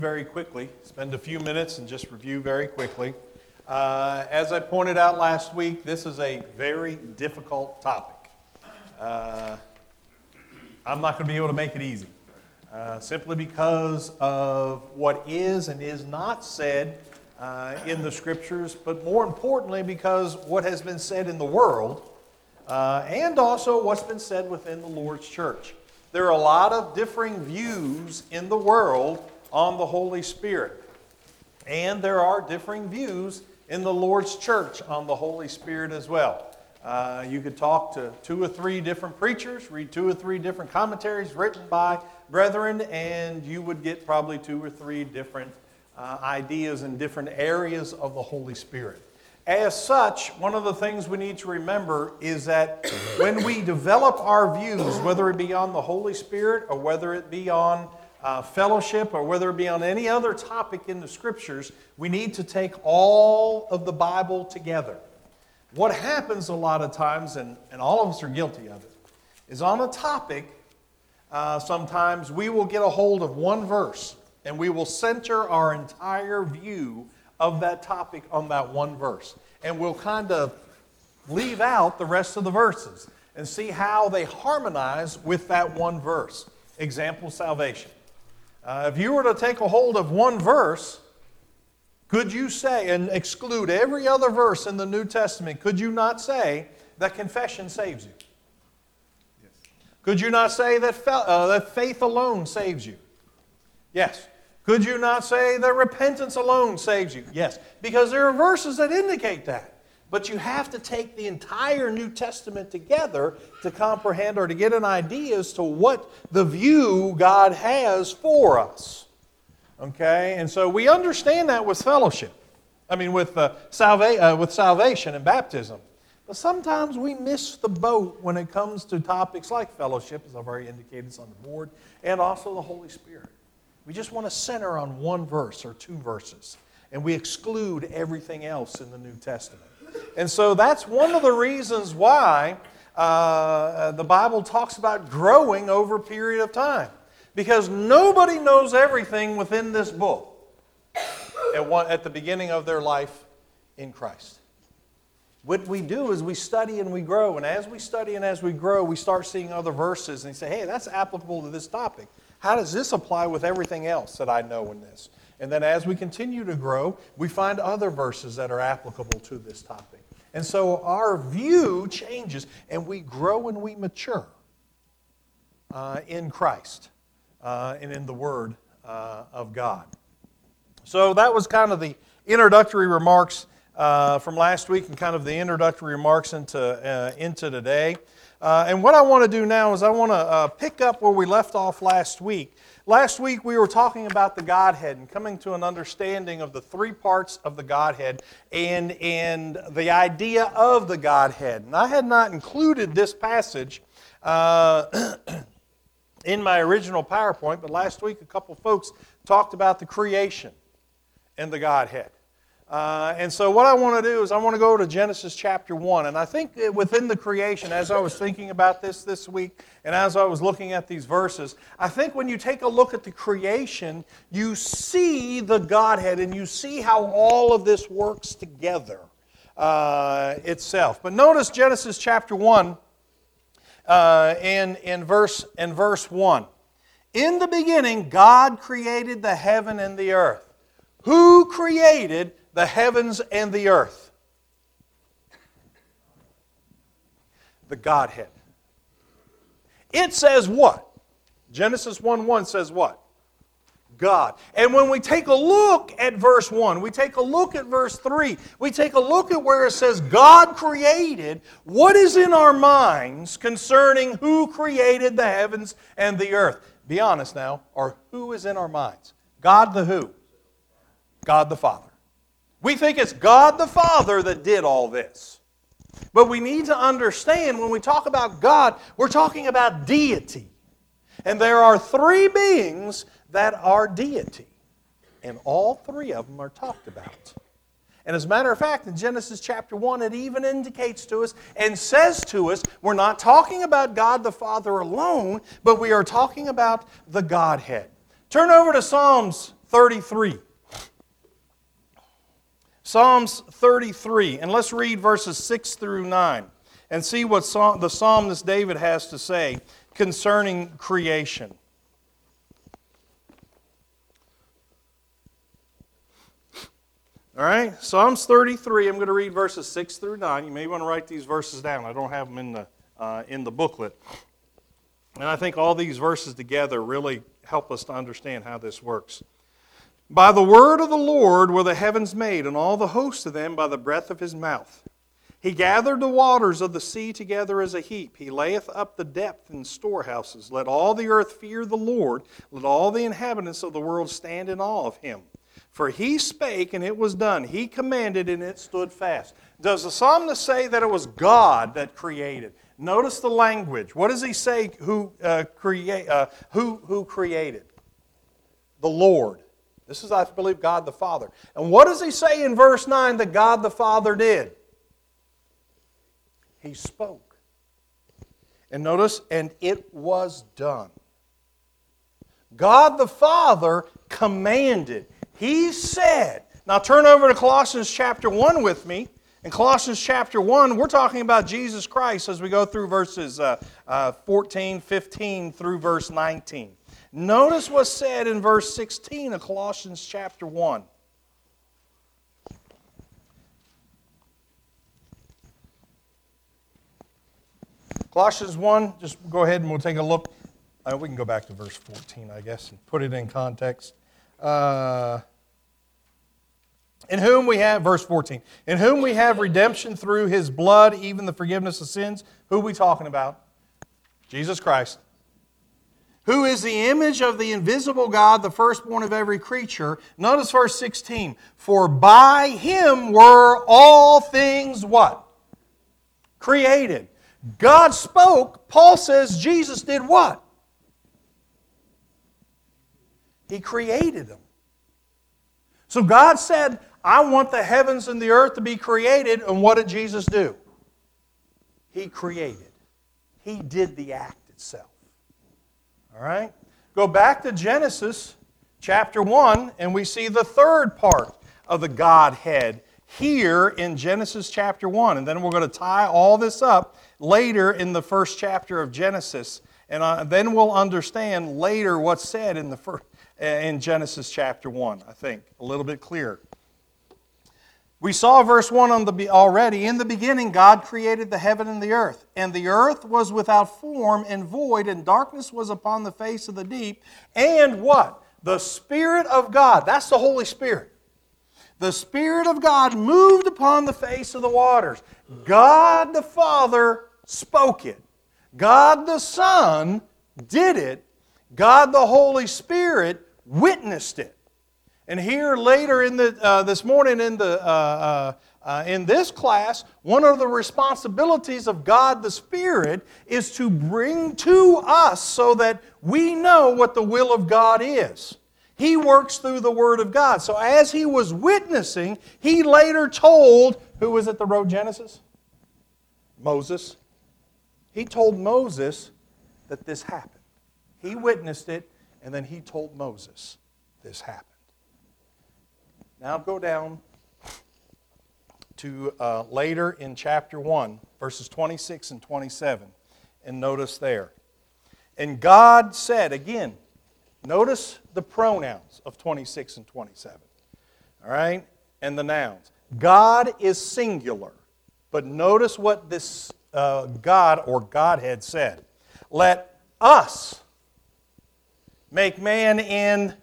Very quickly, spend a few minutes and just review very quickly. As I pointed out last week, this is a very difficult topic. I'm not going to be able to make it easy, simply because of what is and is not said in the Scriptures, but more importantly because what has been said in the world and also what's been said within the Lord's church. There are a lot of differing views in the world on the Holy Spirit. And there are differing views in the Lord's church on the Holy Spirit as well. You could talk to 2 or 3 different preachers, read 2 or 3 different commentaries written by brethren, and you would get probably 2 or 3 different ideas in different areas of the Holy Spirit. As such, one of the things we need to remember is that when we develop our views, whether it be on the Holy Spirit or whether it be on fellowship or whether it be on any other topic in the Scriptures, we need to take all of the Bible together. What happens a lot of times, and all of us are guilty of it, is on a topic, sometimes we will get a hold of one verse and we will center our entire view of that topic on that one verse. And we'll kind of leave out the rest of the verses and see how they harmonize with that one verse. Example, salvation. If you were to take a hold of one verse, could you say, and exclude every other verse in the New Testament, could you not say that confession saves you? Yes. Could you not say that faith alone saves you? Yes. Could you not say that repentance alone saves you? Yes. Because there are verses that indicate that. But you have to take the entire New Testament together to comprehend or to get an idea as to what the view God has for us. Okay? And so we understand that with fellowship. I mean, with salvation and baptism. But sometimes we miss the boat when it comes to topics like fellowship, as I've already indicated, it's on the board, and also the Holy Spirit. We just want to center on one verse or 2 verses, and we exclude everything else in the New Testament. And so that's one of the reasons why the Bible talks about growing over a period of time. Because nobody knows everything within this book at the beginning of their life in Christ. What we do is we study and we grow. And as we study and as we grow, we start seeing other verses and say, hey, that's applicable to this topic. How does this apply with everything else that I know in this? And then as we continue to grow, we find other verses that are applicable to this topic. And so our view changes, and we grow and we mature in Christ and in the Word of God. So that was kind of the introductory remarks from last week and kind of the introductory remarks into today. And what I want to do now is I want to pick up where we left off last week. Last week we were talking about the Godhead and coming to an understanding of the 3 parts of the Godhead and the idea of the Godhead. And I had not included this passage in my original PowerPoint, but last week a couple folks talked about the creation and the Godhead. And so what I want to do is I want to go to Genesis chapter 1. And I think within the creation, as I was thinking about this week, and as I was looking at these verses, I think when you take a look at the creation, you see the Godhead and you see how all of this works together itself. But notice Genesis chapter 1 in verse 1. In the beginning, God created the heaven and the earth. Who created the heavens and the earth? The Godhead. It says what? Genesis 1:1 says what? God. And when we take a look at verse 1, we take a look at verse 3, we take a look at where it says God created, what is in our minds concerning who created the heavens and the earth? Be honest now, or who is in our minds? God the who? God the Father. We think it's God the Father that did all this. But we need to understand when we talk about God, we're talking about deity. And there are 3 beings that are deity. And all 3 of them are talked about. And as a matter of fact, in Genesis chapter 1, it even indicates to us and says to us, we're not talking about God the Father alone, but we are talking about the Godhead. Turn over to Psalms 33. Psalms 33. And let's read verses 6 through 9 and see what the psalmist David has to say concerning creation. All right, Psalms 33, I'm going to read verses 6 through 9. You may want to write these verses down. I don't have them in the booklet. And I think all these verses together really help us to understand how this works. By the word of the Lord were the heavens made, and all the hosts of them by the breath of his mouth. He gathered the waters of the sea together as a heap. He layeth up the depth in storehouses. Let all the earth fear the Lord. Let all the inhabitants of the world stand in awe of him. For he spake, and it was done. He commanded, and it stood fast. Does the psalmist say that it was God that created? Notice the language. What does he say who created? The Lord. This is, I believe, God the Father. And what does he say in verse 9 that God the Father did? He spoke. And notice, and it was done. God the Father commanded. He said. Now turn over to Colossians chapter 1 with me. In Colossians chapter 1, we're talking about Jesus Christ as we go through verses 14, 15 through verse 19. Notice what's said in verse 16 of Colossians chapter 1. Colossians 1, just go ahead and we'll take a look. We can go back to verse 14, I guess, and put it in context. In whom we have, verse 14, in whom we have redemption through his blood, even the forgiveness of sins. Who are we talking about? Jesus Christ. Who is the image of the invisible God, the firstborn of every creature. Notice verse 16. For by him were all things what? Created. God spoke. Paul says Jesus did what? He created them. So God said, I want the heavens and the earth to be created. And what did Jesus do? He created. He did the act itself. All right? Go back to Genesis chapter 1, and we see the third part of the Godhead here in Genesis chapter 1. And then we're going to tie all this up later in the first chapter of Genesis. And then we'll understand later what's said in Genesis chapter 1, I think, a little bit clearer. We saw verse 1 already. In the beginning, God created the heaven and the earth. And the earth was without form and void, and darkness was upon the face of the deep. And what? The Spirit of God. That's the Holy Spirit. The Spirit of God moved upon the face of the waters. God the Father spoke it. God the Son did it. God the Holy Spirit witnessed it. And here later this morning in this class, one of the responsibilities of God the Spirit is to bring to us so that we know what the will of God is. He works through the Word of God. So as he was witnessing, he later told, who was it that wrote Genesis? Moses. He told Moses that this happened. He witnessed it, and then he told Moses this happened. Now go down to later in chapter 1, verses 26 and 27, and notice there. And God said, again, notice the pronouns of 26 and 27, all right, and the nouns. God is singular, but notice what this God or Godhead said. Let us make man in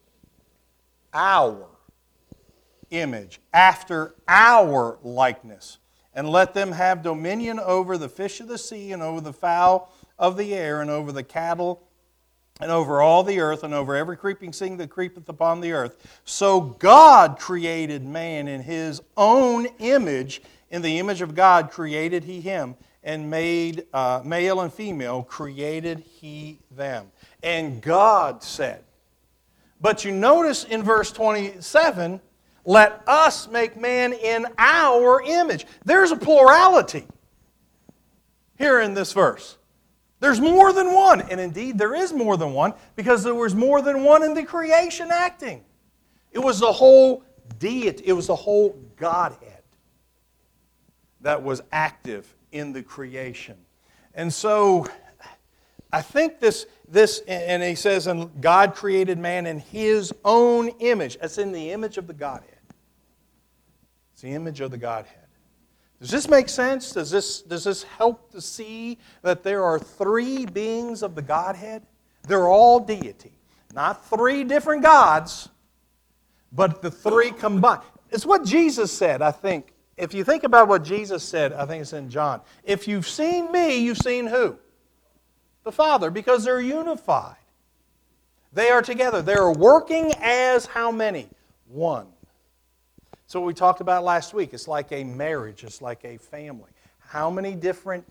our image, after our likeness, and let them have dominion over the fish of the sea, and over the fowl of the air, and over the cattle, and over all the earth, and over every creeping thing that creepeth upon the earth. So God created man in his own image. In the image of God created he him, and made male and female created he them. And God said. But you notice in verse 27, let us make man in our image. There's a plurality here in this verse. There's more than one. And indeed, there is more than one because there was more than one in the creation acting. It was the whole deity. It was the whole Godhead that was active in the creation. And so I think this, and he says, and God created man in His own image. That's in the image of the Godhead. It's the image of the Godhead. Does this make sense? Does this help to see that there are three beings of the Godhead? They're all deity. Not three different gods, but the three combined. It's what Jesus said, I think. If you think about what Jesus said, I think it's in John. If you've seen me, you've seen who? The Father, because they're unified. They are together. They are working as how many? One. So what we talked about last week, it's like a marriage, it's like a family. How many different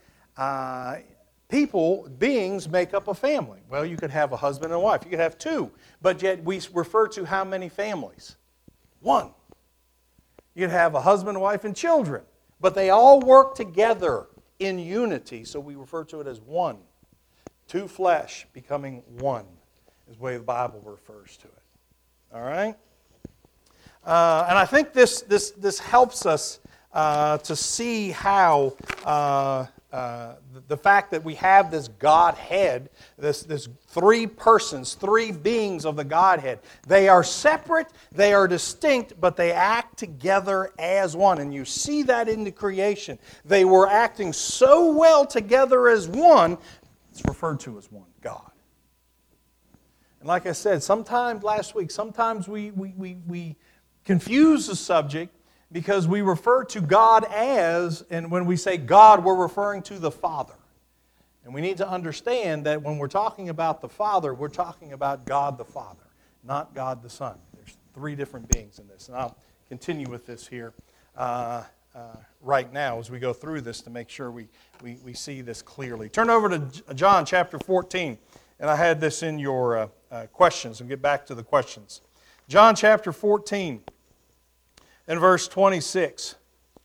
beings make up a family? Well, you could have a husband and a wife. You could have two. But yet we refer to how many families? One. You'd have a husband, wife, and children. But they all work together in unity, so we refer to it as one. Two flesh becoming one is the way the Bible refers to it. All right? And I think this helps us to see how the fact that we have this Godhead, this three persons, three beings of the Godhead. They are separate, they are distinct, but they act together as one. And you see that in the creation. They were acting so well together as one, it's referred to as one, God. And like I said, sometimes we confuse the subject because we refer to God as, and when we say God, we're referring to the Father. And we need to understand that when we're talking about the Father, we're talking about God the Father, not God the Son. There's three different beings in this. And I'll continue with this here right now as we go through this to make sure we see this clearly. Turn over to John chapter 14. And I had this in your questions. We'll get back to the questions. John chapter 14 and verse 26.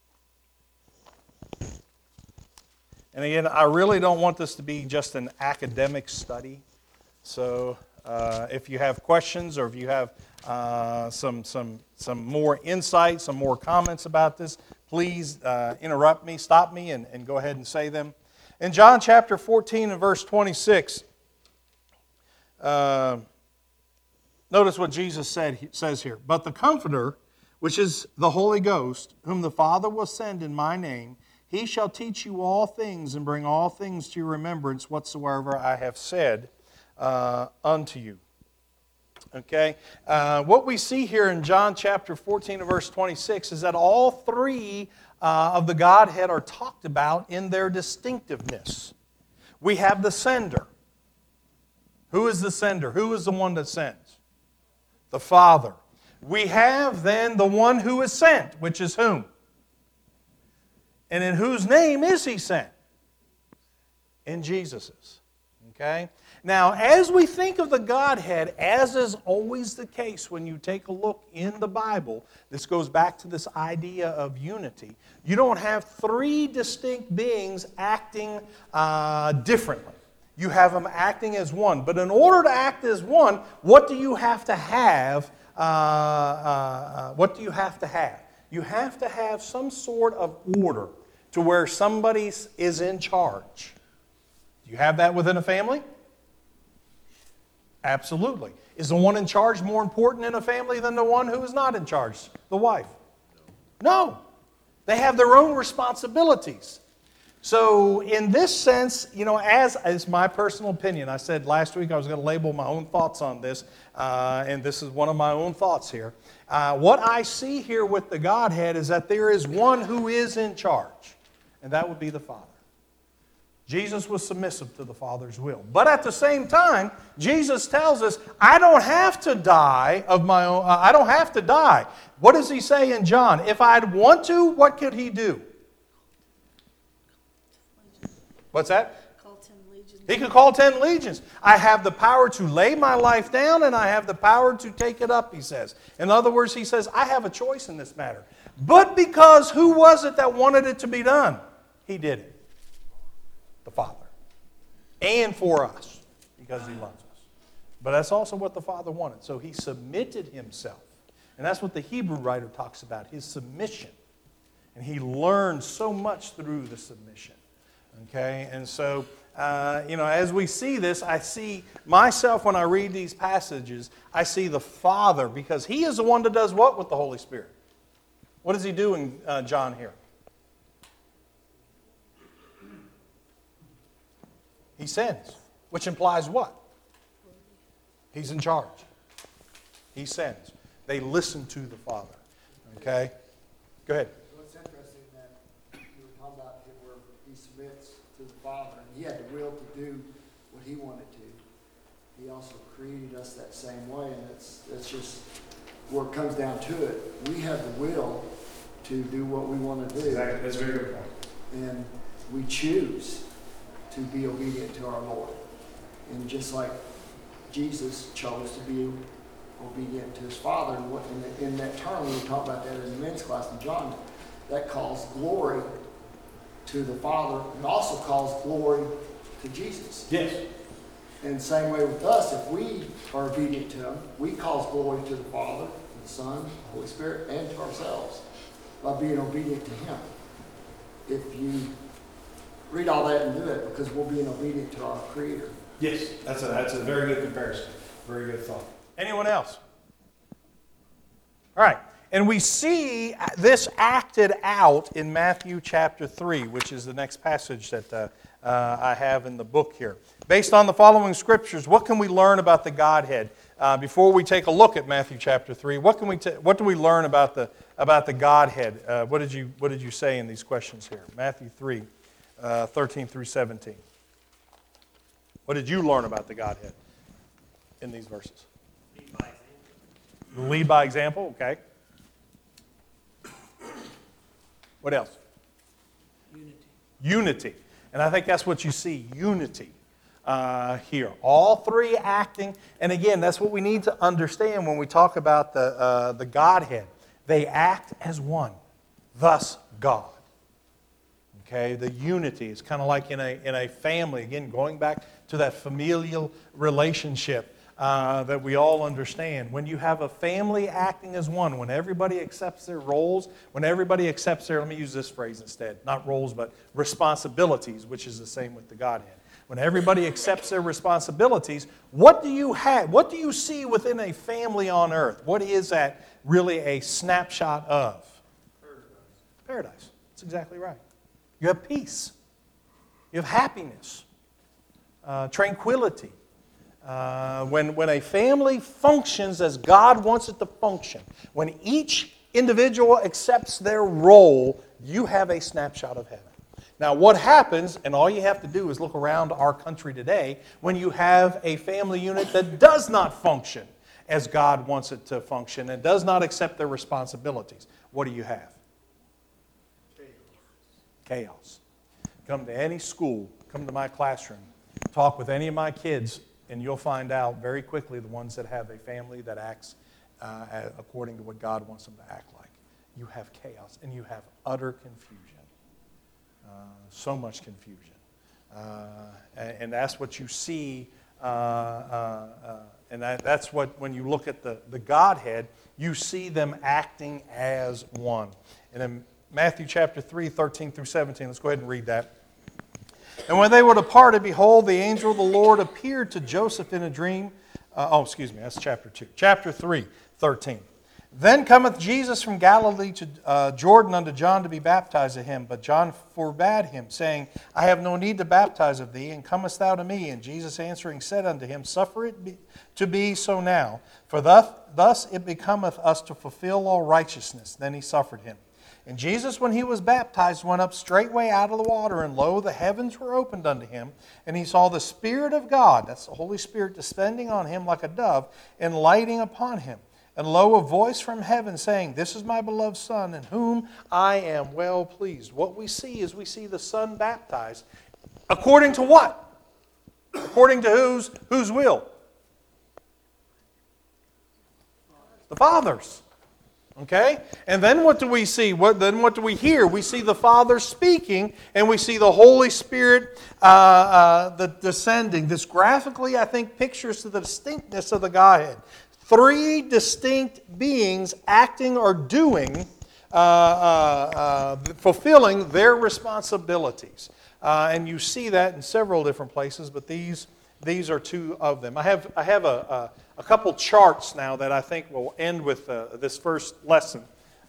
And again, I really don't want this to be just an academic study. So if you have questions or if you have some more insight, some more comments about this, please interrupt me, stop me, and go ahead and say them. In John chapter 14 and verse 26, notice what Jesus says here. But the Comforter, which is the Holy Ghost, whom the Father will send in my name, He shall teach you all things and bring all things to your remembrance whatsoever I have said unto you. Okay? What we see here in John chapter 14 and verse 26 is that all three of the Godhead are talked about in their distinctiveness. We have the sender. Who is the sender? Who is the one that sends? The Father. We have then the one who is sent, which is whom? And in whose name is He sent? In Jesus's. Okay? Now, as we think of the Godhead, as is always the case when you take a look in the Bible, this goes back to this idea of unity. You don't have three distinct beings acting differently. You have them acting as one. But in order to act as one, what do you have to have? What do you have to have? You have to have some sort of order to where somebody is in charge. Do you have that within a family? Absolutely. Is the one in charge more important in a family than the one who is not in charge, the wife? No. They have their own responsibilities. So in this sense, as my personal opinion, I said last week I was going to label my own thoughts on this, and this is one of my own thoughts here. What I see here with the Godhead is that there is one who is in charge, and that would be the Father. Jesus was submissive to the Father's will. But at the same time, Jesus tells us, I don't have to die of my own. I don't have to die. What does He say in John? If I'd want to, what could He do? What's that? Call 10 legions. He could call 10 legions. I have the power to lay my life down and I have the power to take it up, He says. In other words, He says, I have a choice in this matter. But because who was it that wanted it to be done? He did it. The Father. And for us, because He loves us. But that's also what the Father wanted. So He submitted Himself. And that's what the Hebrew writer talks about, his submission. And he learned so much through the submission. Okay? And so, as we see this, I see myself when I read these passages, I see the Father, because he is the one that does what with the Holy Spirit? What does he do in John here? He sends, which implies what? He's in charge. He sends. They listen to the Father. Okay? Go ahead. Well, it's interesting that you were talking about where he submits to the Father, and he had the will to do what he wanted to. He also created us that same way, and that's just where it comes down to it. We have the will to do what we want to do. Exactly. That's a very good point. And we choose to be obedient to our Lord. And just like Jesus chose to be obedient to his Father, and in that term, we talked about that in the men's class in John, that calls glory to the Father and also calls glory to Jesus. Yes. And same way with us, if we are obedient to him, we cause glory to the Father, to the Son, the Holy Spirit, and to ourselves by being obedient to him. If you read all that and do it, because we're being obedient to our Creator. Yes, that's a very good comparison. Very good thought. Anyone else? All right. And we see this acted out in Matthew chapter 3, which is the next passage that I have in the book here. Based on the following scriptures, what can we learn about the Godhead? Before we take a look at Matthew chapter 3, what do we learn about the Godhead? What did you say in these questions here? Matthew 3, 13 through 17. What did you learn about the Godhead in these verses? Lead by example. Lead by example, okay. What else? Unity. And I think that's what you see, unity here. All three acting. And again, that's what we need to understand when we talk about the Godhead. They act as one, thus God. Okay, the unity is kind of like in a family. Again, going back to that familial relationship that we all understand. When you have a family acting as one, when everybody accepts their roles, when everybody accepts their, let me use this phrase instead, not roles, but responsibilities, which is the same with the Godhead. When everybody accepts their responsibilities, what do you have? What do you see within a family on earth? What is that really a snapshot of? Paradise. That's exactly right. You have peace. You have happiness, tranquility. When a family functions as God wants it to function, when each individual accepts their role, you have a snapshot of heaven. Now, what happens, and all you have to do is look around our country today, when you have a family unit that does not function as God wants it to function and does not accept their responsibilities, what do you have? Chaos. Come to any school, come to my classroom, talk with any of my kids, and you'll find out very quickly the ones that have a family that acts according to what God wants them to act like. You have chaos and you have utter confusion. So much confusion. And that's what you see, and that's what, when you look at the Godhead, you see them acting as one. And in Matthew chapter 3, 13 through 17, let's go ahead and read that. And when they were departed, behold, the angel of the Lord appeared to Joseph in a dream. That's chapter 2. Chapter 3, 13. Then cometh Jesus from Galilee to Jordan unto John to be baptized of him. But John forbade him, saying, I have no need to baptize of thee, and comest thou to me? And Jesus answering said unto him, Suffer it to be so now, for thus it becometh us to fulfill all righteousness. Then he suffered him. And Jesus, when he was baptized, went up straightway out of the water, and lo, the heavens were opened unto him, and he saw the Spirit of God, that's the Holy Spirit, descending on him like a dove, and lighting upon him. And lo, a voice from heaven saying, This is my beloved Son, in whom I am well pleased. What we see is we see the Son baptized. According to what? According to whose will? The Father's. Okay? And then what do we see? What do we hear? We see the Father speaking, and we see the Holy Spirit descending. This graphically, I think, pictures the distinctness of the Godhead. three distinct beings acting or doing, fulfilling their responsibilities. And you see that in several different places, but these are two of them. I have a couple charts now that I think will end with this first lesson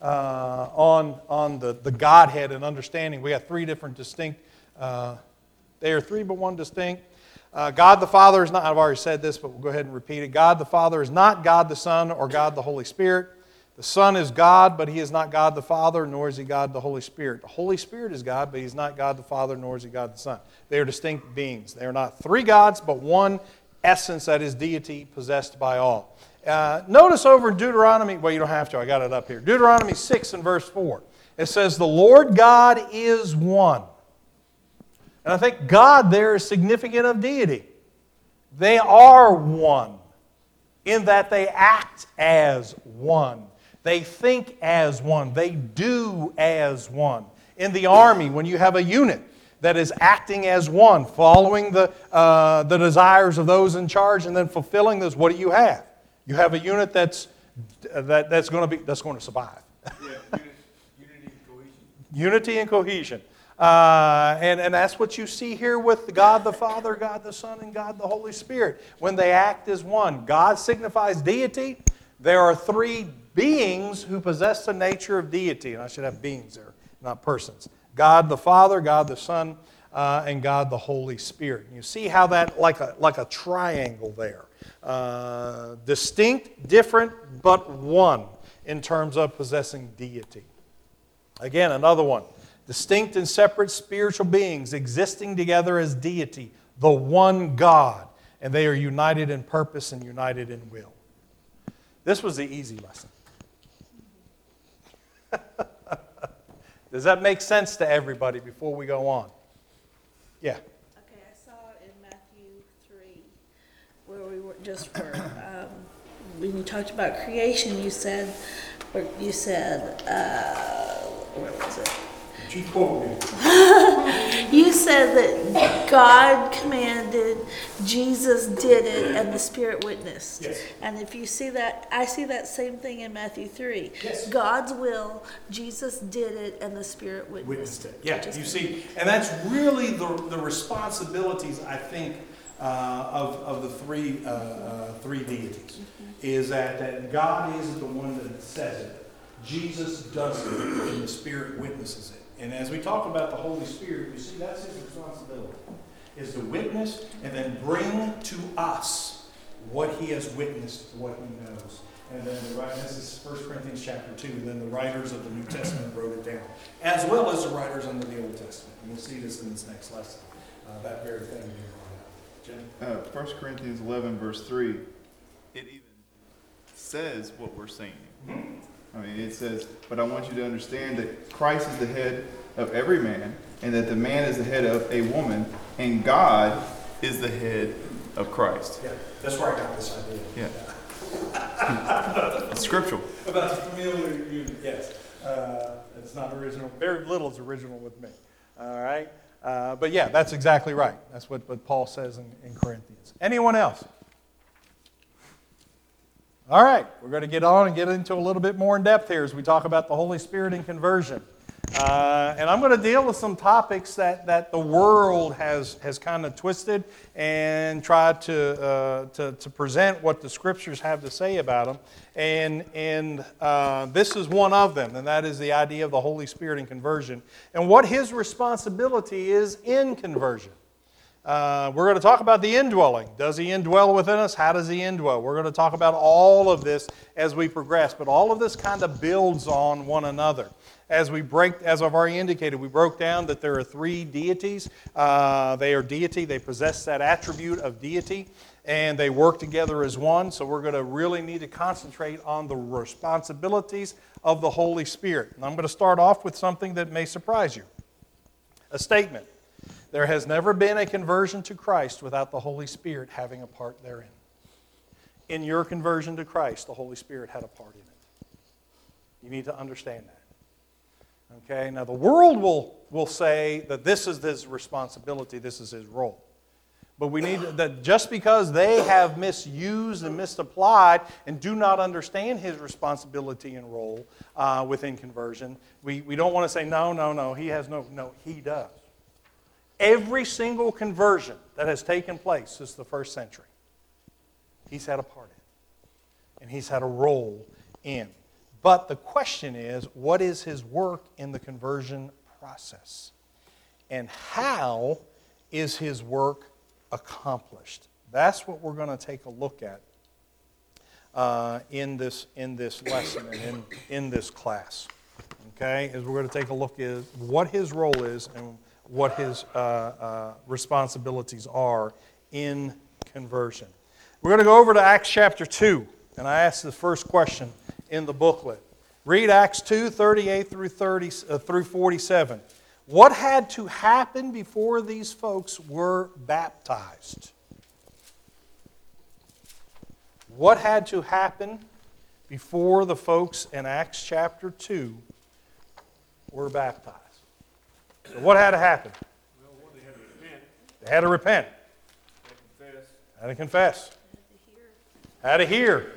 on the Godhead and understanding. We got three different distinct, they are three but one distinct. God the Father is not, I've already said this, but we'll go ahead and repeat it. God the Father is not God the Son or God the Holy Spirit. The Son is God, but He is not God the Father, nor is He God the Holy Spirit. The Holy Spirit is God, but He's not God the Father, nor is He God the Son. They are distinct beings. They are not three gods, but one essence, that is deity, possessed by all. Notice over in Deuteronomy, well, you don't have to, I got it up here. Deuteronomy 6 and verse 4. It says, the Lord God is one. And I think God there is significant of deity. They are one in that they act as one. They think as one. They do as one. In the army, when you have a unit that is acting as one, following the desires of those in charge and then fulfilling those, what do you have? You have a unit that's going to survive. Yeah, unity and cohesion. Unity and cohesion. And that's what you see here with God the Father, God the Son, and God the Holy Spirit. When they act as one, God signifies deity. There are three beings who possess the nature of deity. And I should have beings there, not persons. God the Father, God the Son, and God the Holy Spirit. And you see how that, like a triangle there. Distinct, different, but one in terms of possessing deity. Again, another one. Distinct and separate spiritual beings existing together as deity, the one God, and they are united in purpose and united in will. This was the easy lesson. Does that make sense to everybody before we go on? Yeah. Okay, I saw in Matthew 3, where we were when you talked about creation, you said, where was it? You quote me. You said that God commanded, Jesus did it, and the Spirit witnessed. Yes. And if you see that, I see that same thing in Matthew 3. Yes. God's will, Jesus did it, and the Spirit witnessed it. Yeah, you see, and that's really the responsibilities, I think, of the three deities, is that God is the one that says it. Jesus does it, and the Spirit witnesses it. And as we talk about the Holy Spirit, you see that's His responsibility, is to witness and then bring to us what He has witnessed, what He knows. And then this is 1 Corinthians chapter 2, then the writers of the New Testament wrote it down, as well as the writers under the Old Testament. And we'll see this in this next lesson, that very thing being brought out. Jim? 1 Corinthians 11, verse 3, it even says what we're saying. Mm-hmm. I mean, it says, but I want you to understand that Christ is the head of every man, and that the man is the head of a woman, and God is the head of Christ. Yeah, that's where I got this idea. Yeah. It's scriptural. About the familiar unit, yes. It's not original. Very little is original with me. All right? But yeah, that's exactly right. That's what Paul says in Corinthians. Anyone else? All right, we're going to get on and get into a little bit more in depth here as we talk about the Holy Spirit and conversion. And I'm going to deal with some topics that the world has kind of twisted and tried to present what the Scriptures have to say about them. And this is one of them, and that is the idea of the Holy Spirit and conversion and what His responsibility is in conversion. We're going to talk about the indwelling. Does He indwell within us? How does He indwell? We're going to talk about all of this as we progress, but all of this kind of builds on one another. As I've already indicated, we broke down that there are three deities. They are deity. They possess that attribute of deity, and they work together as one. So we're going to really need to concentrate on the responsibilities of the Holy Spirit. And I'm going to start off with something that may surprise you. A statement. There has never been a conversion to Christ without the Holy Spirit having a part therein. In your conversion to Christ, the Holy Spirit had a part in it. You need to understand that. Okay, now the world will say that this is His responsibility, this is His role. But we need that just because they have misused and misapplied and do not understand his responsibility and role within conversion, we don't want to say, no, he has no, he does. Every single conversion that has taken place since the first century, he's had a part in, and he's had a role in. But the question is, what is his work in the conversion process? And how is his work accomplished? That's what we're going to take a look at in this lesson and in this class. Okay, as we're going to take a look at what his role is and what his responsibilities are in conversion. We're going to go over to Acts chapter 2, and I asked the first question in the booklet. Read Acts 2, 38 through 47. What had to happen before these folks were baptized? What had to happen before the folks in Acts chapter 2 were baptized? So what had to happen? Well, one, they had to repent, They had to repent. they confess, Had to confess. Had to hear.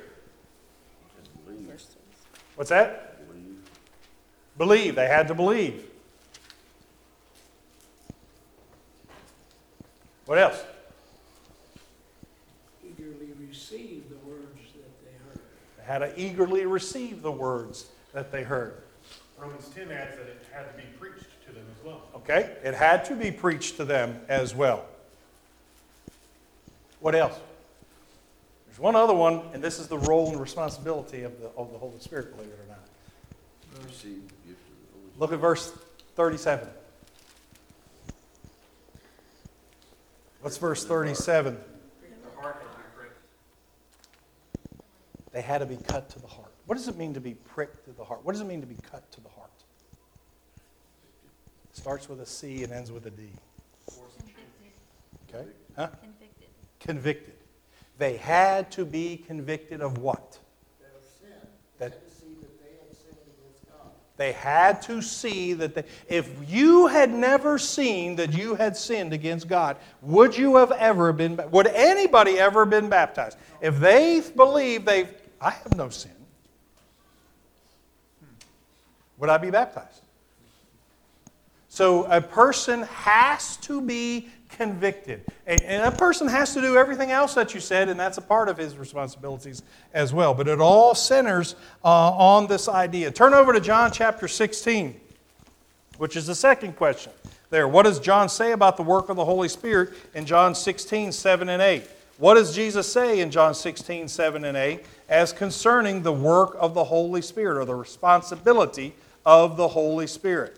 What's that? Believe. They had to believe. What else? eagerly receive the words that they heard. They had to eagerly receive the words that they heard. Romans 10 adds that it had to be preached to them as well. Okay? It had to be preached to them as well. What else? There's one other one, and this is the role and responsibility of the Holy Spirit, believe it or not. Look at verse 37. What's verse 37? the heart has been pricked. They had to be cut to the heart. What does it mean to be pricked to the heart? What does it mean to be cut to the heart? It starts with a C and ends with a D. Okay? Huh? Convicted. Convicted. They had to be convicted of what? That they had to see that if you had never seen that you had sinned against God, would anybody ever been baptized? If they believe I have no sin, would I be baptized? So a person has to be convicted. And a person has to do everything else that you said, and that's a part of his responsibilities as well. But it all centers on this idea. Turn over to John chapter 16, which is the second question there. What does John say about the work of the Holy Spirit in John 16, 7 and 8? What does Jesus say in John 16, 7 and 8 as concerning the work of the Holy Spirit or the responsibility of the Holy Spirit?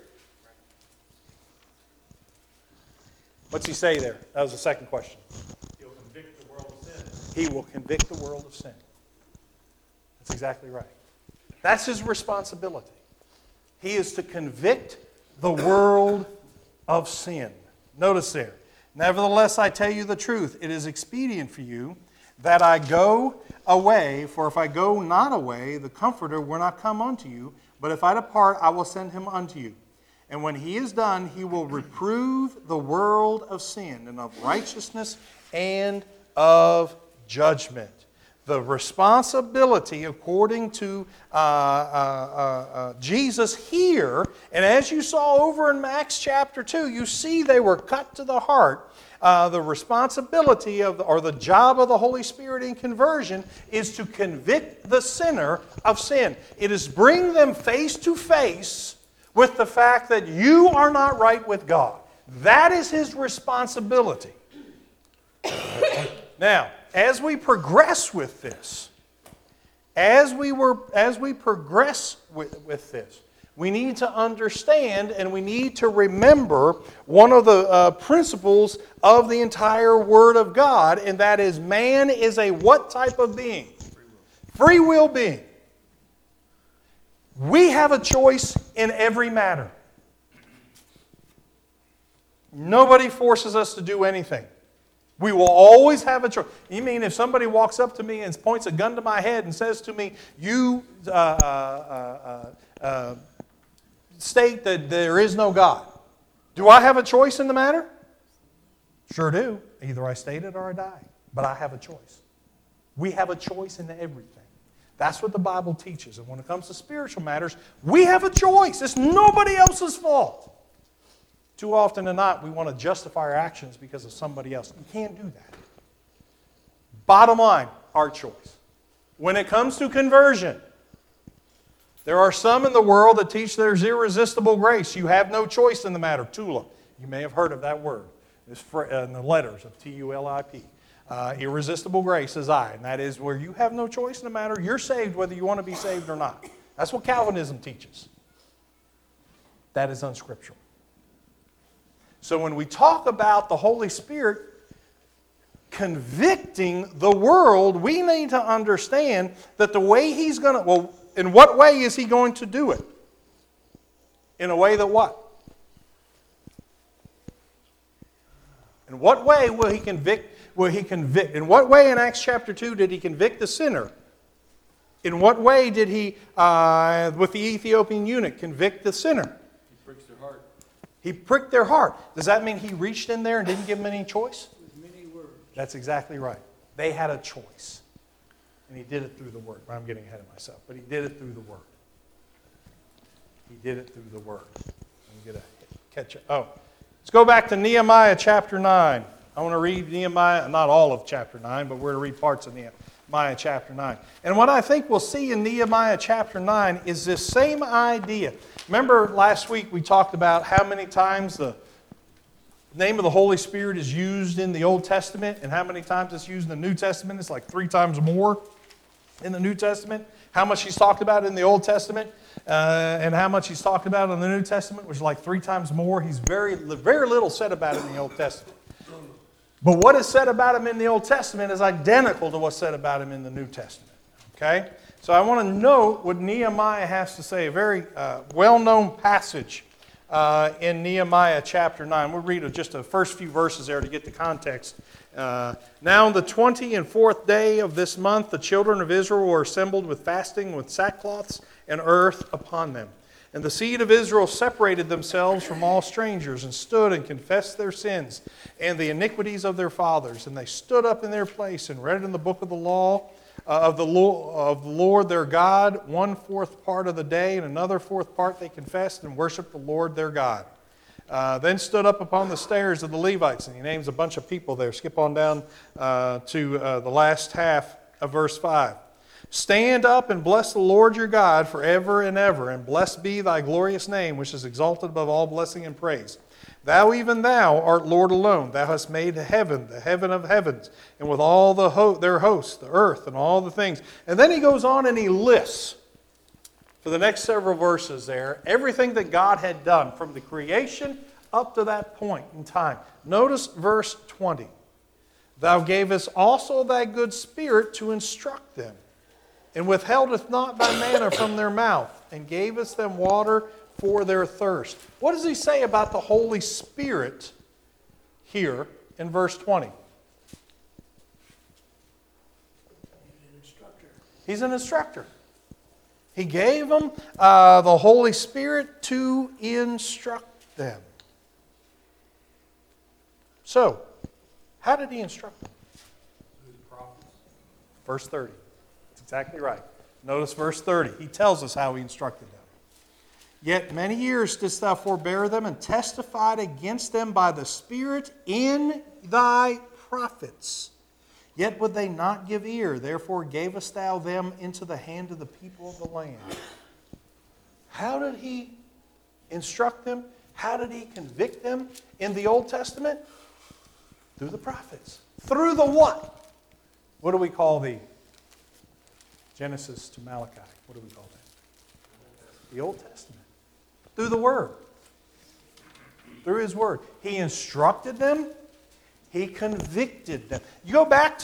What's he say there? That was the second question. He'll convict the world of sin. He will convict the world of sin. That's exactly right. That's his responsibility. He is to convict the world of sin. Notice there. Nevertheless, I tell you the truth. It is expedient for you that I go away, for if I go not away, the Comforter will not come unto you. But if I depart, I will send him unto you. And when he is done, he will reprove the world of sin and of righteousness and of judgment. The responsibility, according to Jesus here, and as you saw over in Acts chapter 2, you see they were cut to the heart. The responsibility or the job of the Holy Spirit in conversion is to convict the sinner of sin. It is bring them face to face with the fact that you are not right with God. That is his responsibility. Now, as we progress with this, as we progress with this, we need to understand and we need to remember one of the principles of the entire Word of God, and that is man is a what type of being? Free will being. We have a choice in every matter. Nobody forces us to do anything. We will always have a choice. You mean if somebody walks up to me and points a gun to my head and says to me, you state that there is no God. Do I have a choice in the matter? Sure do. Either I state it or I die. But I have a choice. We have a choice in everything. That's what the Bible teaches. And when it comes to spiritual matters, we have a choice. It's nobody else's fault. Too often than not, we want to justify our actions because of somebody else. You can't do that. Bottom line, our choice. When it comes to conversion, there are some in the world that teach there's irresistible grace. You have no choice in the matter. Tula. You may have heard of that word. It's in the letters of T-U-L-I-P. Irresistible grace is I. And that is where you have no choice in the matter. You're saved whether you want to be saved or not. That's what Calvinism teaches. That is unscriptural. So when we talk about the Holy Spirit convicting the world, we need to understand that the way He's going to, well, in what way is He going to do it? In a way that what? In what way will He convict? Will He convict? In what way in Acts chapter 2 did He convict the sinner? In what way did He, with the Ethiopian eunuch, convict the sinner? He pricks their heart. He pricked their heart. Does that mean He reached in there and didn't give them any choice? With many words. That's exactly right. They had a choice. And He did it through the Word. I'm getting ahead of myself. But He did it through the Word. He did it through the Word. I'm going to catch it. Oh, let's go back to Nehemiah chapter 9. I want to read Nehemiah, not all of chapter 9, but we're going to read parts of Nehemiah chapter 9. And what I think we'll see in Nehemiah chapter 9 is this same idea. Remember last week we talked about how many times the name of the Holy Spirit is used in the Old Testament and how many times it's used in the New Testament. It's like 3 times more in the New Testament. How much He's talked about in the Old Testament and how much He's talked about in the New Testament, which is like 3 times more. He's very little said about it in the Old Testament. But what is said about Him in the Old Testament is identical to what's said about Him in the New Testament. Okay? So I want to note what Nehemiah has to say. A very well-known passage in Nehemiah chapter 9. We'll read just the first few verses there to get the context. Now on the 24th day of this month, the children of Israel were assembled with fasting, with sackcloths and earth upon them. And the seed of Israel separated themselves from all strangers and stood and confessed their sins and the iniquities of their fathers. And they stood up in their place and read in the book of the law of the Lord their God 1/4 part of the day, and another 4th part they confessed and worshiped the Lord their God. Then stood up upon the stairs of the Levites, and he names a bunch of people there. Skip on down to the last half of verse 5. Stand up and bless the Lord your God forever and ever, and blessed be thy glorious name, which is exalted above all blessing and praise. Thou, even thou, art Lord alone. Thou hast made heaven, the heaven of heavens, and with all their hosts, the earth, and all the things. And then he goes on and he lists, for the next several verses there, everything that God had done from the creation up to that point in time. Notice verse 20. Thou gavest also thy good spirit to instruct them, and withheldeth not thy manna from their mouth, and gavest them water for their thirst. What does he say about the Holy Spirit here in verse 20? He's an instructor. He gave them the Holy Spirit to instruct them. So, how did he instruct them? Verse 30. That's exactly right. Notice verse 30. He tells us how he instructed them. Yet many years didst thou forbear them, and testified against them by the Spirit in thy prophets. Yet would they not give ear, therefore gavest thou them into the hand of the people of the land. How did he instruct them? How did he convict them in the Old Testament? Through the prophets. Through the what? What do we call the Genesis to Malachi? What do we call that? The Old Testament. Through the Word. Through His Word. He instructed them. He convicted them. You go back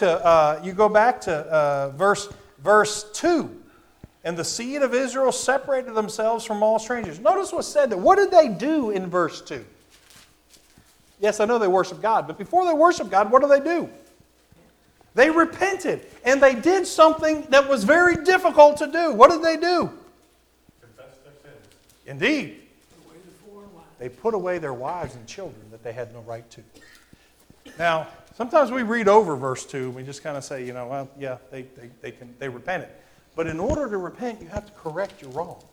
to verse 2. And the seed of Israel separated themselves from all strangers. Notice what's said there. What did they do in verse 2? Yes, I know they worship God, but before they worship God, what do? They repented, and they did something that was very difficult to do. What did they do? Confess their sins. Indeed. Put away the foreign wives. They put away their wives and children that they had no right to. Now, sometimes we read over verse 2 and we just kind of say, well, yeah, they repented. But in order to repent, you have to correct your wrongs.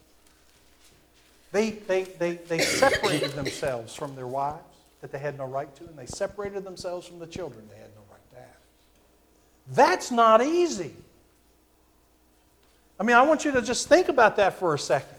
They separated themselves from their wives that they had no right to, and they separated themselves from the children they had no right to have. That's not easy. I mean, I want you to just think about that for a second.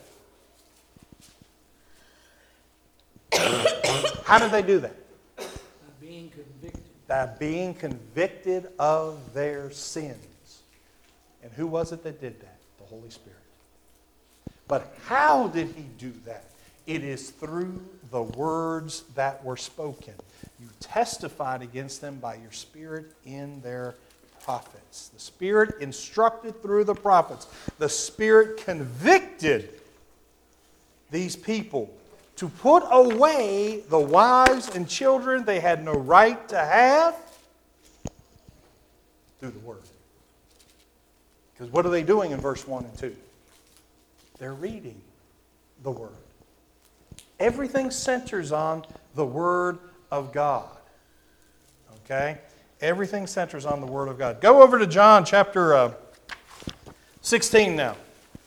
How did they do that? By being convicted. By being convicted of their sins. And who was it that did that? The Holy Spirit. But how did he do that? It is through the words that were spoken. You testified against them by your Spirit in their prophets. The Spirit instructed through the prophets. The Spirit convicted these people to put away the wives and children they had no right to have through the Word. Because what are they doing in verse 1 and 2? They're reading the Word. Everything centers on the Word of God. Okay? Everything centers on the Word of God. Go over to John chapter 16 now.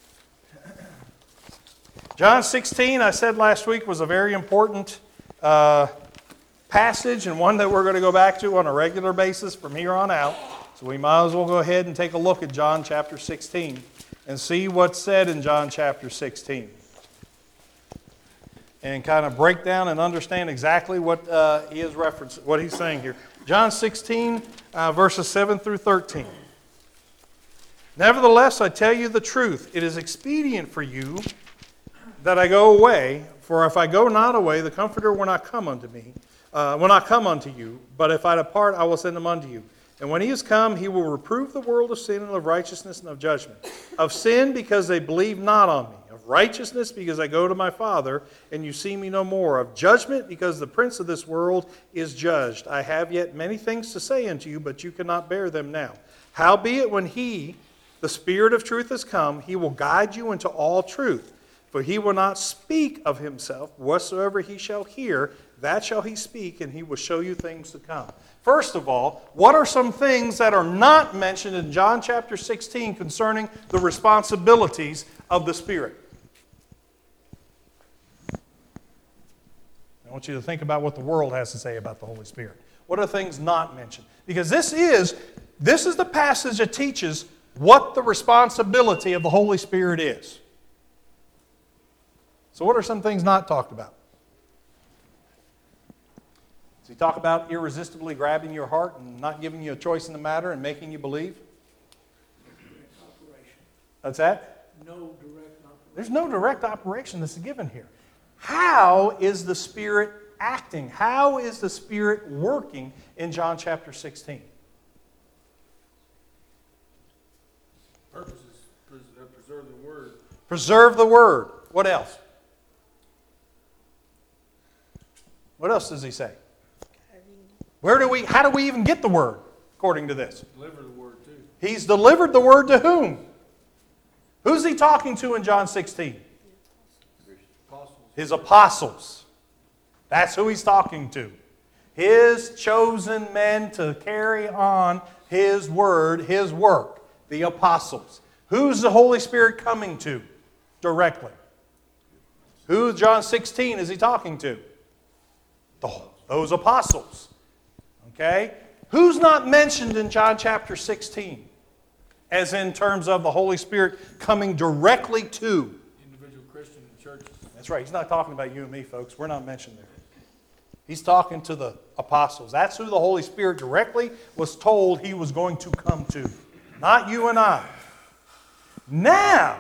John 16, I said last week, was a very important passage and one that we're going to go back to on a regular basis from here on out. So we might as well go ahead and take a look at John chapter 16 and see what's said in John chapter 16. And kind of break down and understand exactly what he is referencing, what he's saying here. John 16, verses 7 through 13. Nevertheless, I tell you the truth. It is expedient for you that I go away, for if I go not away, the Comforter will not come unto you. But if I depart, I will send him unto you. And when he is come, he will reprove the world of sin and of righteousness and of judgment. Of sin, because they believe not on me. Of righteousness, because I go to my Father, and you see me no more. Of judgment, because the prince of this world is judged. I have yet many things to say unto you, but you cannot bear them now. Howbeit, when he, the Spirit of truth, is come, he will guide you into all truth. For he will not speak of himself. Whatsoever he shall hear, that shall he speak, and he will show you things to come. First of all, what are some things that are not mentioned in John chapter 16 concerning the responsibilities of the Spirit? I want you to think about what the world has to say about the Holy Spirit. What are things not mentioned? Because this is the passage that teaches what the responsibility of the Holy Spirit is. So what are some things not talked about? Does he talk about irresistibly grabbing your heart and not giving you a choice in the matter and making you believe? Direct operation. That's that? No direct operation. There's no direct operation that's given here. How is the Spirit acting? How is the Spirit working in John chapter 16? Purpose is preserve the Word. Preserve the Word. What else? What else does he say? How do we even get the Word, according to this? Deliver the Word too. He's delivered the Word to whom? Who's he talking to in John 16? Apostles. His apostles. That's who he's talking to. His chosen men to carry on his word, his work. The apostles. Who's the Holy Spirit coming to directly? Who, John 16, is he talking to? Those apostles. Okay? Who's not mentioned in John chapter 16? As in terms of the Holy Spirit coming directly to? Individual Christian churches. That's right. He's not talking about you and me, folks. We're not mentioned there. He's talking to the apostles. That's who the Holy Spirit directly was told he was going to come to. Not you and I. Now,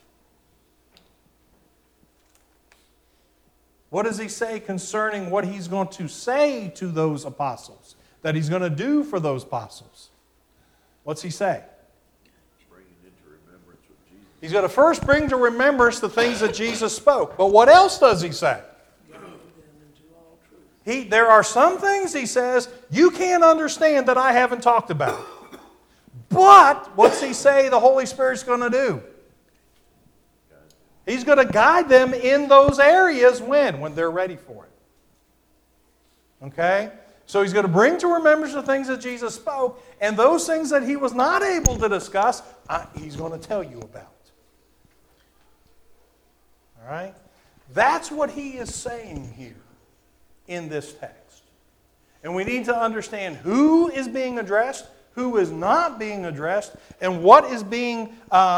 what does he say concerning what he's going to say to those apostles? That he's going to do for those apostles? What's he say? He's going to first bring to remembrance the things that Jesus spoke. But what else does he say? There are some things, he says, you can't understand that I haven't talked about. But what's he say the Holy Spirit's going to do? He's going to guide them in those areas when? When they're ready for it. Okay? So he's going to bring to remembrance the things that Jesus spoke, and those things that he was not able to discuss, he's going to tell you about. All right? That's what he is saying here in this text. And we need to understand who is being addressed, who is not being addressed, and what is being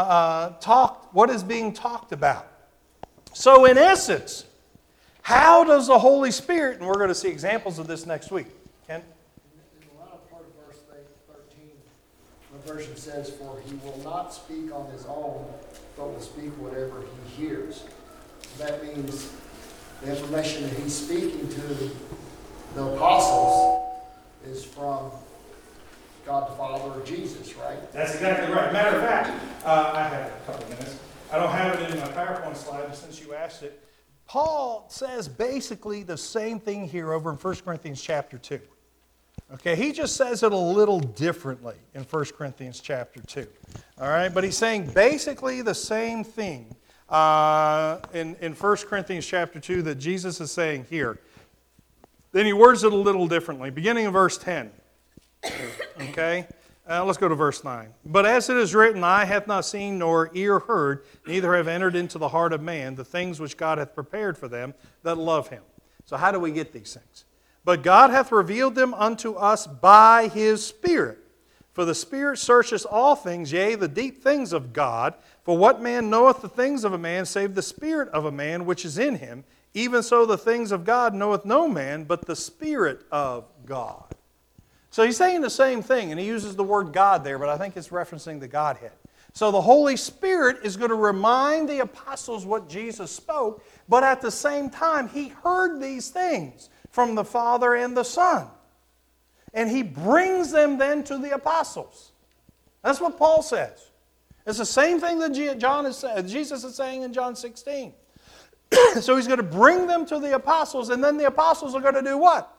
talked about. So in essence, how does the Holy Spirit, and we're going to see examples of this next week. Ken? In the latter part of verse 13, the version says, "For he will not speak on his own, but will speak whatever he hears." That means the information that he's speaking to the apostles is from God the Father or Jesus, right? That's exactly right. Matter of fact, I have a couple of minutes. I don't have it in my PowerPoint slide, but since you asked it, Paul says basically the same thing here over in 1 Corinthians chapter 2. Okay, he just says it a little differently in 1 Corinthians chapter 2. All right, but he's saying basically the same thing in 1 Corinthians chapter 2 that Jesus is saying here. Then he words it a little differently, beginning in verse 10. Okay, let's go to verse 9. "But as it is written, eye hath not seen, nor ear heard, neither have entered into the heart of man the things which God hath prepared for them that love him." So how do we get these things? "But God hath revealed them unto us by his Spirit. For the Spirit searcheth all things, yea, the deep things of God. For what man knoweth the things of a man, save the spirit of a man which is in him? Even so the things of God knoweth no man, but the Spirit of God." So he's saying the same thing, and he uses the word God there, but I think it's referencing the Godhead. So the Holy Spirit is going to remind the apostles what Jesus spoke, but at the same time, he heard these things from the Father and the Son. And he brings them then to the apostles. That's what Paul says. It's the same thing that Jesus is saying in John 16. So he's going to bring them to the apostles, and then the apostles are going to do what?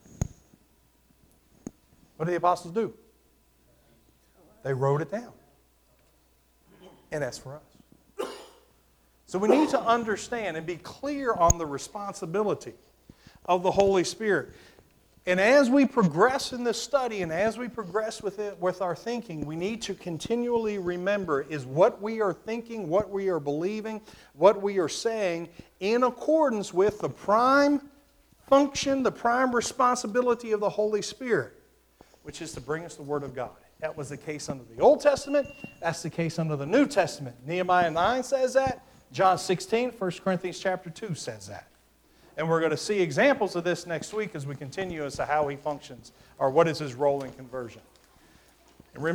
What do the apostles do? They wrote it down. And that's for us. So we need to understand and be clear on the responsibility of the Holy Spirit. And as we progress in this study and as we progress with our thinking, we need to continually remember, is what we are thinking, what we are believing, what we are saying in accordance with the prime function, the prime responsibility of the Holy Spirit, which is to bring us the Word of God. That was the case under the Old Testament. That's the case under the New Testament. Nehemiah 9 says that. John 16, 1 Corinthians chapter 2 says that. And we're going to see examples of this next week as we continue as to how he functions or what is his role in conversion.